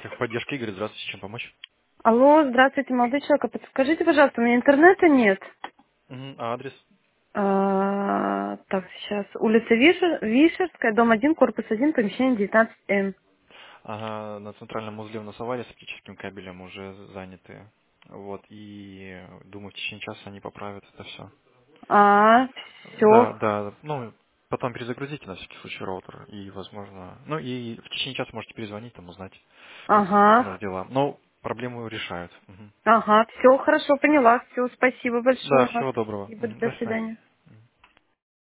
Техподдержка, Игорь, здравствуйте, чем помочь? Алло, здравствуйте, молодой человек. А подскажите, пожалуйста, у меня интернета нет. А адрес? Так, сейчас. Улица Вишерская, дом 1, корпус 1, помещение 19Н. Ага, на центральном узле у нас авария с оптическим кабелем уже заняты. Вот, и думаю, в течение часа они поправят это все. Все. Да, да, ну, потом перезагрузите на всякий случай роутер, и, возможно, ну, и в течение часа можете перезвонить, там, узнать, как у Ага. нас дела. Но проблему решают. Мгм. Ага, все, хорошо, поняла. Все, спасибо Да, большое. всего доброго. Спасибо, Мгм, до до свидания. свидания.